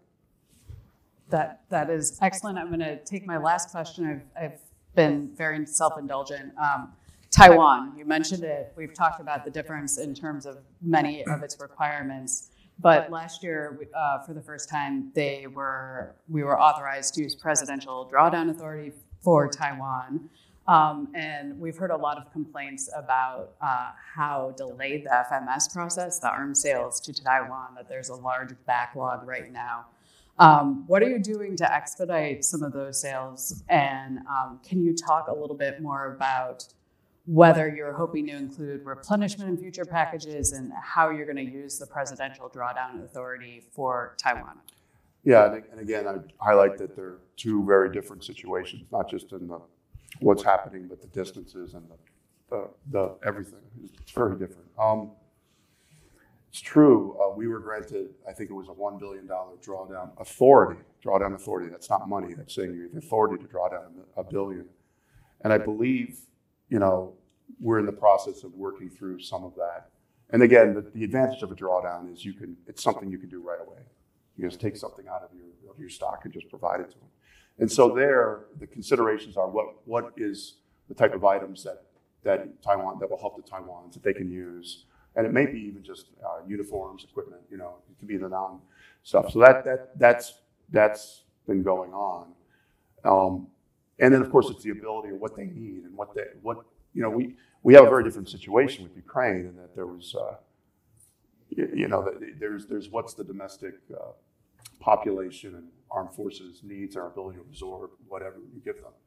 That, that is excellent. I'm going to take my last question. I've, I've been very self-indulgent. Um, Taiwan, you mentioned it. We've talked about the difference in terms of many of its requirements. But last year, uh, for the first time, they were we were authorized to use presidential drawdown authority for Taiwan. Um, and we've heard a lot of complaints about uh, how delayed the F M S process, the arms sales to Taiwan, that there's a large backlog right now. Um, what are you doing to expedite some of those sales? And um, can you talk a little bit more about whether you're hoping to include replenishment in future packages and how you're going to use the presidential drawdown authority for Taiwan? Yeah, and again, I highlight that they're two very different situations, not just in the what's happening, but the distances and the, the, the everything. It's very different. Um, it's true, uh, we were granted, I think it was a one billion dollars drawdown authority, drawdown authority. That's not money, that's saying you have the authority to draw down a billion. And I believe, you know, we're in the process of working through some of that. And again, the, the advantage of a drawdown is you can, it's something you can do right away. You just take something out of your, of your stock and just provide it to them. And so there, the considerations are what, what is the type of items that, that Taiwan, that will help the Taiwans that they can use. And it may be even just uh, uniforms, equipment, you know, it could be the non stuff. So that, that, that's, that's been going on. Um, and then of course it's the ability of what they need and what they, what, you know, we, we have a very different situation with Ukraine in that there was, uh, you, you know, there's, there's what's the domestic uh, population and armed forces needs, our ability to absorb whatever you give them.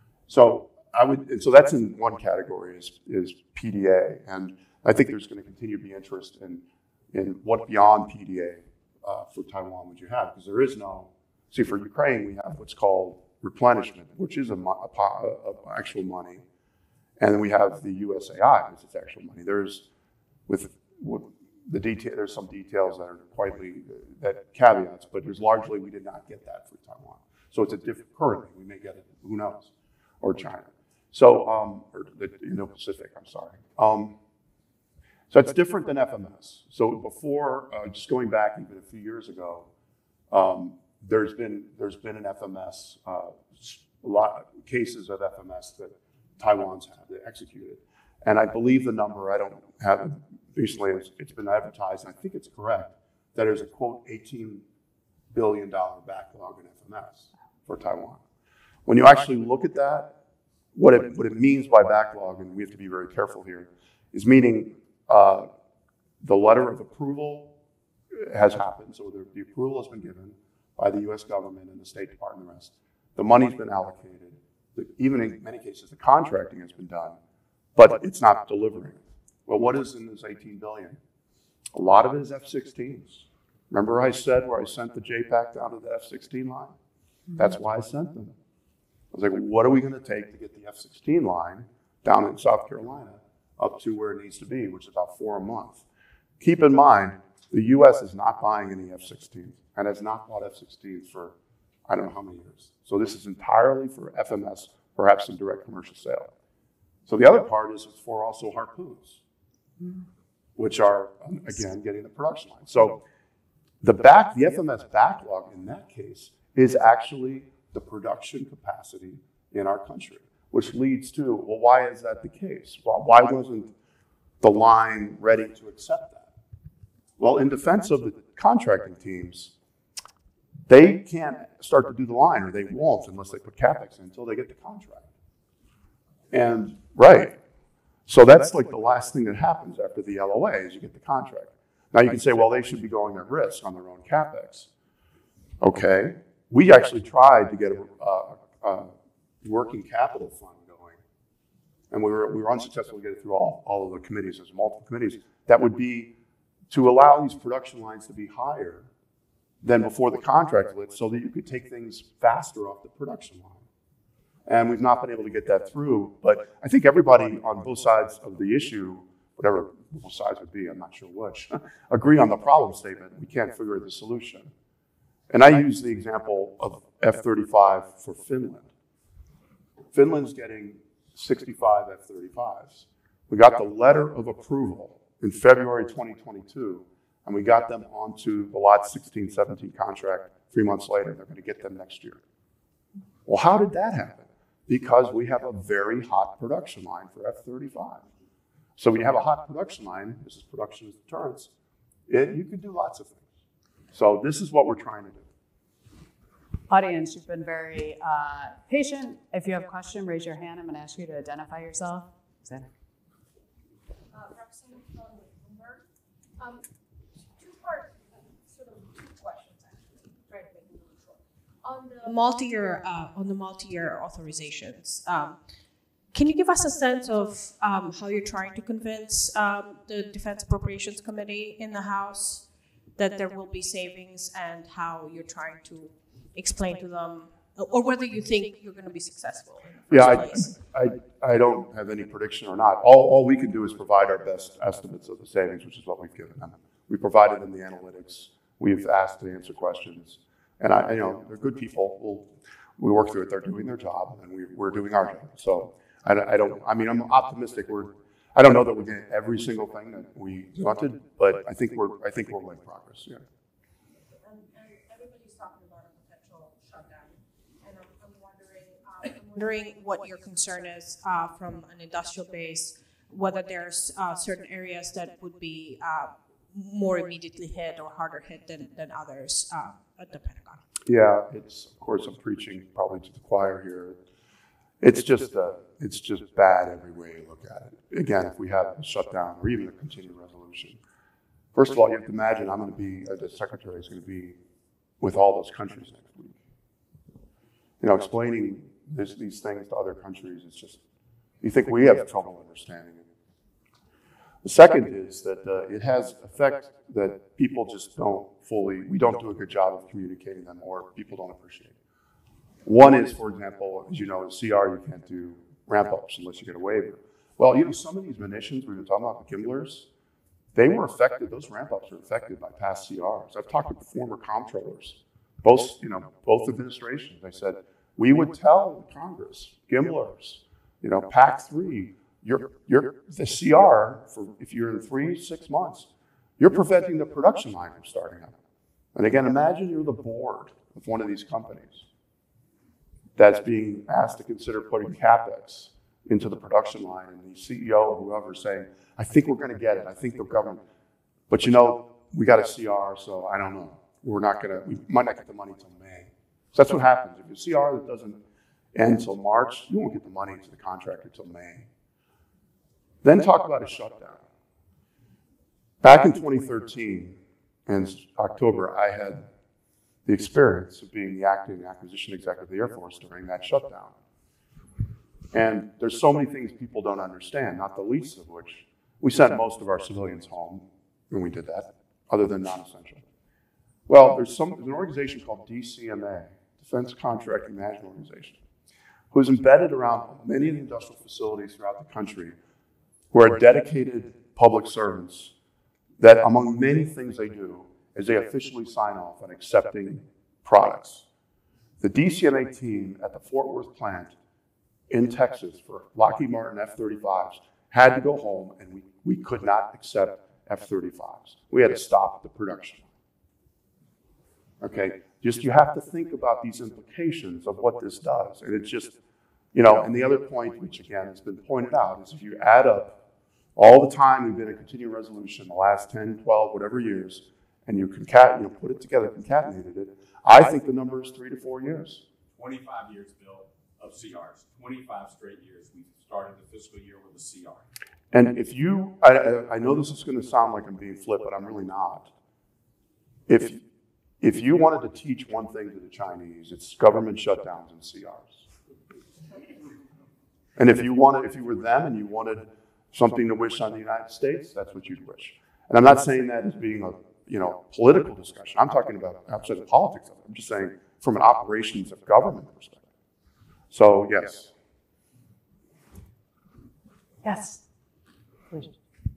So I would, and so that's in one category is, is P D A. And I think there's going to continue to be interest in, in what beyond P D A uh, for Taiwan would you have? Because there is no, see for Ukraine, we have what's called replenishment, which is a, a, a, a actual money. And then we have the U S A I, which is actual money. There's, with, with the detail, there's some details that are quite, that caveats, but there's largely, we did not get that for Taiwan. So it's a different, currently, we may get it, who knows, or China. So, um, or the Indo-Pacific, I'm sorry. Um, so it's different than F M S. So before, uh, just going back even a few years ago, um, there's been, there's been an F M S, uh, a lot of cases of F M S that Taiwan's had, they executed. And I believe the number, I don't have it recently, it's, it's been advertised, and I think it's correct, that there's a quote eighteen billion dollars backlog in F M S for Taiwan. When you actually look at that, what it, what it means by backlog, and we have to be very careful here, is meaning uh, the letter of approval has happened, so the, the approval has been given by the U S government and the State Department and the rest. The money's been allocated. The, even in many cases, the contracting has been done, but it's not delivering. Well, what is in this eighteen billion dollars? A lot of it is F sixteens. Remember I said where I sent the J PAC down to the F sixteen line? That's why I sent them. I was like, what are we going to take to get the F sixteen line down in South Carolina up to where it needs to be, which is about four a month? Keep in mind, the U S is not buying any F sixteens and has not bought F sixteens for I don't know how many years. So this is entirely for F M S, perhaps some direct commercial sale. So the other part is it's for also Harpoons, which are, again, getting the production line. So the back, the F M S backlog in that case is actually the production capacity in our country, which leads to, well, why is that the case? Well, why wasn't the line ready to accept that? Well, in defense of the contracting teams, they can't start to do the line, or they won't unless they put CapEx in until they get the contract. And, right, so that's like the last thing that happens after the L O A is you get the contract. Now you can say, well, they should be going at risk on their own CapEx. Okay, we actually tried to get a, a, a working capital fund going, and we were, we were unsuccessful to get it through all, all of the committees. There's multiple committees. That would be to allow these production lines to be higher than before the contract lit so that you could take things faster off the production line. And we've not been able to get that through, but I think everybody on both sides of the issue, whatever both sides would be, I'm not sure which, agree on the problem statement. We can't figure out the solution. And I use the example of F thirty-five for Finland. Finland's getting sixty-five F thirty-fives. We got the letter of approval in February twenty twenty-two, and we got them onto the Lot sixteen seventeen contract three months later. They're going to get them next year. Well, how did that happen? Because we have a very hot production line for F thirty-five. So when you have a hot production line, this is production as deterrence, it, you could do lots of things. So this is what we're trying to do. Audience, you've been very uh, patient. If you have a question, raise your hand. I'm going to ask you to identify yourself. Xander. Uh, Roxanne from Bloomberg. Um, two-part, sort of two questions actually. Try to make it really short. On the multi-year uh, on the multi-year authorizations, um, can you give us a sense of um, how you're trying to convince um, the Defense Appropriations Committee in the House that there will be savings, and how you're trying to explain to them, or whether you think you're going to be successful? Yeah, I, I, I don't have any prediction or not. All, all we can do is provide our best estimates of the savings, which is what we've given them. We provided them the analytics. We've asked to answer questions. And I, you know, they're good people. We'll, we work through it. They're doing their job, and we, we're doing our job. So I, I don't. I mean, I'm optimistic. We're. I don't know that we're getting every single thing that we wanted, but I think we're. I think we're making progress. Yeah. And, and everybody's talking about a potential shutdown, and I'm, I'm wondering. Um, I'm Wondering what your concern is uh, from an industrial base, whether there's uh, certain areas that would be uh, more immediately hit or harder hit than, than others uh, at the Pentagon. Yeah, it's of course I'm preaching probably to the choir here. It's just uh, it's just bad every way you look at it. Again, if we have a shutdown or even a continued resolution, first of all, you have to imagine I'm going to be, uh, the secretary is going to be with all those countries next week. You know, explaining this, these things to other countries, it's just, you think we have trouble understanding it. The second is that uh, it has effect that people just don't fully, we don't do a good job of communicating them, or people don't appreciate. One is, for example, as you know, in C R you can't do ramp ups unless you get a waiver. Well, you know, some of these munitions we were talking about, the Gimblers, they were affected, those ramp ups were affected by past C Rs. I've talked to former comptrollers, both, you know, both administrations. They said, we would tell Congress, Gimblers, you know, PAC three, you're, you're, the C R, for if you're in three, six months, you're preventing the production line from starting up. And again, imagine you're the board of one of these companies that's being asked to consider putting CapEx into the production line, and the C E O or whoever is saying, I think we're going to get it. I think the government, but you know, we got a C R, so I don't know. We're not going to, we might not get the money till May. So that's what happens. If you C R that doesn't end till March, you won't get the money to the contractor till May. Then talk about a shutdown. Back in twenty thirteen, in October, I had the experience of being the acting acquisition executive of the Air Force during that shutdown. And there's so many things people don't understand, not the least of which, we sent most of our civilians home when we did that, other than non-essential. Well, there's, some, there's an organization called D C M A, Defense Contracting Management Organization, who's embedded around many of the industrial facilities throughout the country, who are dedicated public servants that, among many things they do, is they officially sign off on accepting products. The D C M A team at the Fort Worth plant in Texas for Lockheed Martin F thirty-fives had to go home, and we, we could not accept F thirty-fives. We had to stop the production. Okay, just you have to think about these implications of what this does. And it's just, you know, and the other point, which again has been pointed out, is if you add up all the time we've been in continuing resolution, the last ten, twelve, whatever years, and you concat, you know, put it together, concatenated it, I think the number is three to four years. twenty-five years, Bill, of C Rs. twenty-five straight years. We started the fiscal year with a C R. And if you, I, I know this is going to sound like I'm being flip, but I'm really not. If if you wanted to teach one thing to the Chinese, it's government shutdowns and C Rs. And if you wanted, if you were them and you wanted something to wish on the United States, that's what you'd wish. And I'm not saying that as being a you know political discussion. I'm talking about outside the politics of it. I'm just saying from an operations of government perspective. So yes. Yes. Please.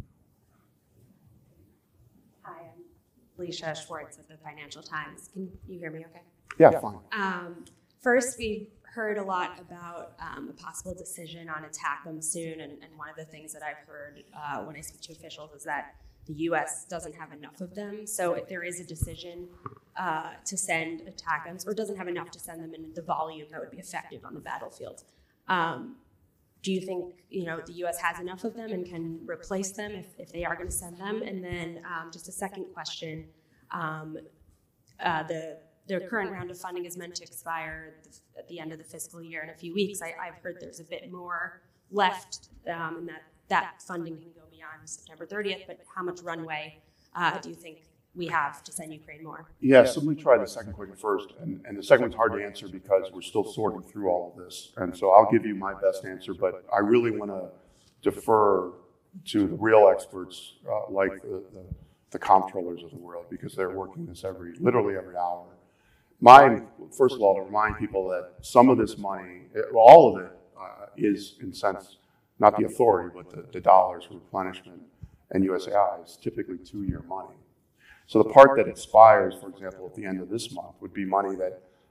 Hi, I'm Alicia Schwartz of the Financial Times. Can you hear me okay? Yeah, fine. Um, first, we've heard a lot about um, a possible decision on ATACMS soon, and, and one of the things that I've heard uh, when I speak to officials is that the U S doesn't have enough of them. So if there is a decision uh, to send ATACMS, or doesn't have enough to send them in the volume that would be effective on the battlefield, um, do you think you know the U S has enough of them and can replace them if, if they are going to send them? And then um, just a second question, um, uh, the their current round of funding is meant to expire at the end of the fiscal year in a few weeks. I, I've heard there's a bit more left, um, and that that funding can go beyond September thirtieth, but how much runway uh, do you think we have to send Ukraine more? Yeah, so let me try the second question first. And, and the second one's hard to answer because we're still sorting through all of this. And so I'll give you my best answer, but I really want to defer to the real experts uh, like the, the, the comptrollers of the world, because they're working this every, literally every hour. My, first of all, to remind people that some of this money, all of it uh, is in sense, not the authority, but the, the dollars for replenishment and U S A I is typically two-year money. So the part that expires, for example, at the end of this month would be money that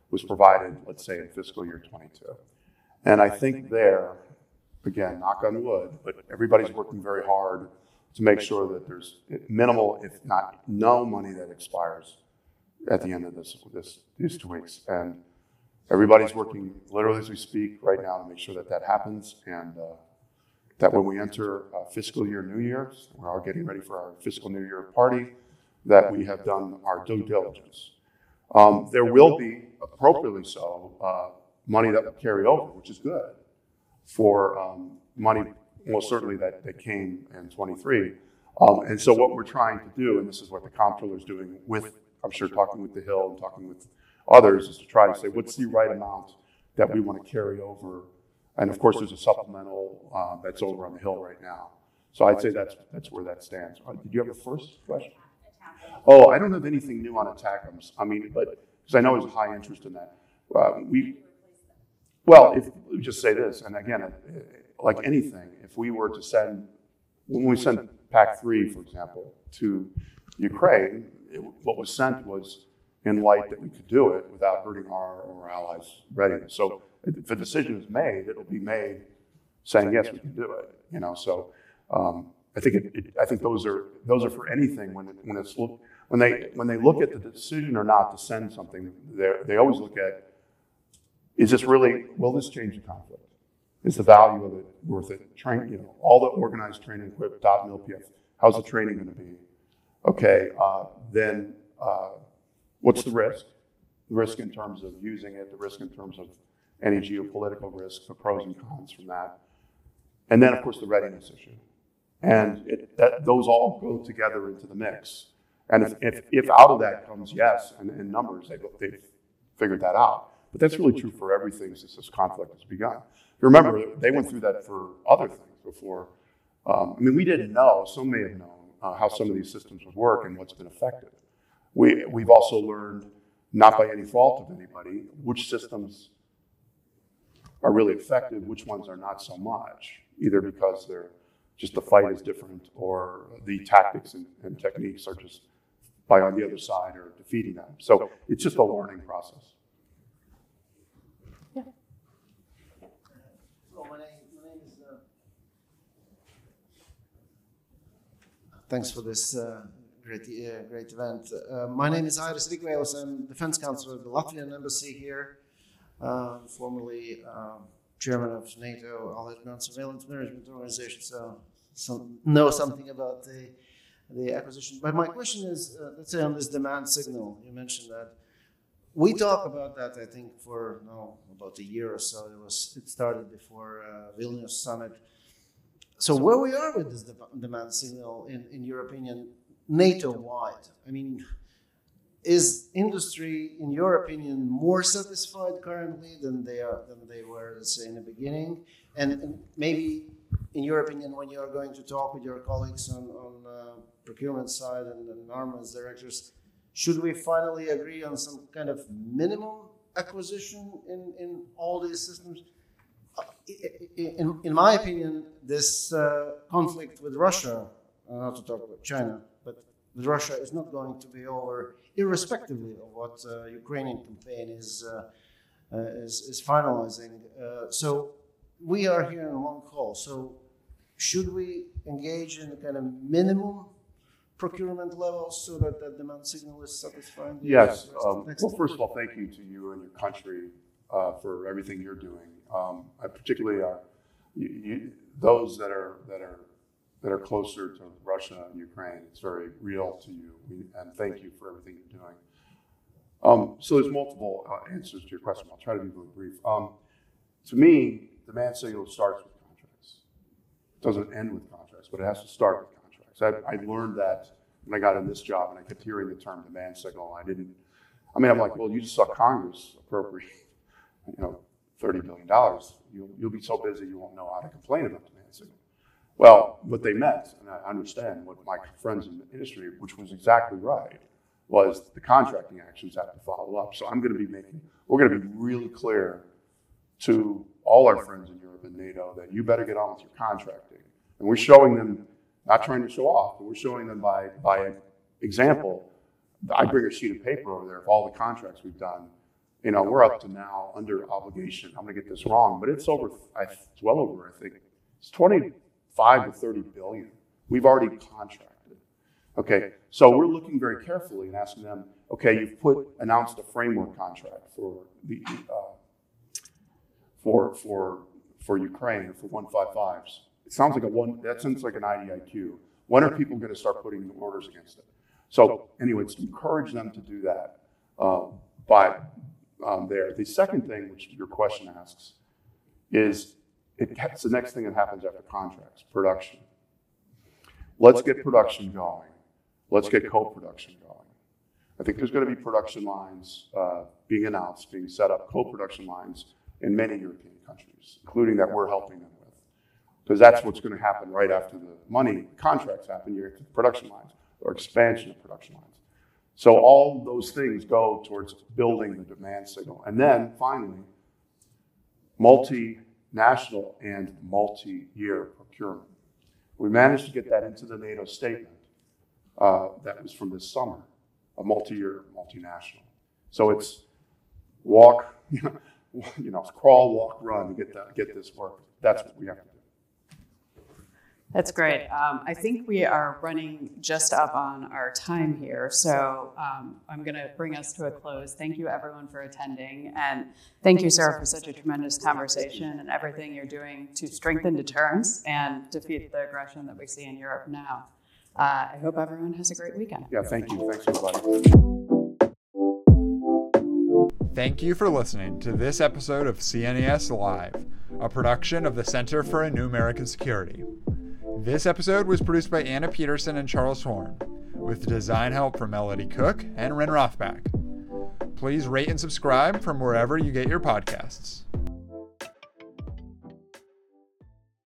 was provided, let's say, in fiscal year twenty-two. And I think there, again, knock on wood, but everybody's working very hard to make sure that there's minimal, if not no money that expires at the end of this, this these two weeks. And everybody's working literally as we speak right now to make sure that that happens, and uh, that when we enter uh, fiscal year New Year's, we're all getting ready for our fiscal New Year party, that we have done our due diligence. Um, there will be, appropriately so, uh, money that will carry over, which is good, for um, money most certainly that, that came in twenty-three. Um, and so what we're trying to do, and this is what the comptroller is doing with, I'm sure, talking with the Hill and talking with others, is to try to say, what's the right amount that we want to carry over? And of course, there's a supplemental uh, that's over on the Hill right now. So I'd say that's that's where that stands. Uh, did you have a first question? Oh, I don't have anything new on ATACMS. I mean, but because I know there's high interest in that. Uh, we, well, if we just say this, and again, uh, like anything, if we were to send, when we sent PAC three, for example, to Ukraine, it, what was sent was in light that we could do it without hurting our or our allies' readiness. So if a decision is made, it'll be made saying yes, we can do it. You know, so um, I think it, it, I think those are those are for anything when it, when it's when they when they look at the decision or not to send something, they they always look at, is this really, will this change the conflict? Is the value of it worth it? Train, you know, all the organized training equipped, dot mil P F, how's the training going to be? Okay, uh, then uh, what's the risk? The risk in terms of using it, the risk in terms of any geopolitical risk, the pros and cons from that. And then, of course, the readiness issue. And it, that, those all go together into the mix. And if, if, if out of that comes yes, and in numbers, they've, they've figured that out. But that's really true for everything since this conflict has begun. Remember, they went through that for other things before. Um, I mean, we didn't know, some may have known, uh, how some of these systems would work and what's been effective. We, we've also learned, not by any fault of anybody, which systems are really effective, which ones are not so much, either because they're just the fight is different or the tactics and, and techniques are just by on the other side or defeating them. So it's just a learning process. Yeah. Well, my name, my name is, uh, thanks for this uh, great, uh, great event. Uh, my name is Iris Rigvēlis. I'm defense counsel at the Latvian embassy here. Uh, formerly uh, chairman of NATO, Allied Ground Surveillance Management Organization, so some, know something about the the acquisition. But my question is, uh, let's say on this demand signal, you mentioned that. We talk about that, I think, for no, about a year or so. It was it started before uh, Vilnius summit. So where we are with this de- demand signal, in, in your opinion, NATO-wide? I mean, is industry, in your opinion, more satisfied currently than they are than they were, let's say, in the beginning? And, and maybe, in your opinion, when you are going to talk with your colleagues on on uh, procurement side and, and armaments directors, should we finally agree on some kind of minimum acquisition in, in all these systems? Uh, in, in my opinion, this uh, conflict with Russia, uh, not to talk about China, but with Russia is not going to be over, irrespectively of what uh, Ukrainian campaign is, uh, uh, is, is finalizing. Uh, so we are here in a long haul. So should we engage in a kind of minimum procurement levels so that the demand signal is satisfying? Yes. Um, well, first of all, thank you to you and your country uh, for everything you're doing. Um, I particularly are you, you, those that are that are that are closer to Russia and Ukraine. It's very real to you, we, and thank you for everything you're doing. Um, so there's multiple uh, answers to your question. I'll try to be really brief. Um, to me, demand signal starts with contracts. It doesn't end with contracts, but it has to start with contracts. I, I learned that when I got in this job, and I kept hearing the term demand signal. I didn't. I mean, I'm like, well, you just saw Congress appropriate, you know, thirty billion dollars. You'll, you'll be so busy you won't know how to complain about demand signal. Well, what they meant, and I understand what my friends in the industry, which was exactly right, was the contracting actions have to follow up. So I'm going to be making, we're going to be really clear to all our friends in Europe and NATO that you better get on with your contracting. And we're showing them, not trying to show off, but we're showing them by, by example. I bring a sheet of paper over there of all the contracts we've done You know, we're up to now under obligation. I'm going to get this wrong, but it's over. It's well over. I think it's twenty-five to thirty billion. We've already contracted. Okay, so we're looking very carefully and asking them. Okay, you've put announced a framework contract for the uh, for for for Ukraine for one fifty-fives. It sounds like a one. That sounds like an I D I Q. When are people going to start putting orders against it? So, anyway, it's to encourage them to do that. Um, by um, there, the second thing, which your question asks, is it, it's the next thing that happens after contracts: production. Let's get production going. Let's get co-production going. I think there's going to be production lines uh, being announced, being set up, co-production lines in many European countries, including that we're helping them with. Because that's what's going to happen right after the money contracts happen, you get to the production lines or expansion of production lines. So all those things go towards building the demand signal. And then finally, multinational and multi-year procurement. We managed to get that into the NATO statement uh, that was from this summer. A multi-year, multinational. So it's walk, you know, you know, crawl, walk, run to get that, get this work. That's what we have to do. That's great. Um, I think we are running just up on our time here, so um, I'm going to bring us to a close. Thank you, everyone, for attending, and thank you, Sarah, for such a tremendous conversation and everything you're doing to strengthen deterrence and defeat the aggression that we see in Europe now. Uh, I hope everyone has a great weekend. Yeah, thank you. Thanks, everybody. Thank you for listening to this episode of C N E S Live, a production of the Center for a New American Security. This episode was produced by Anna Peterson and Charles Horn, with design help from Melody Cook and Ren Rothbach. Please rate and subscribe from wherever you get your podcasts.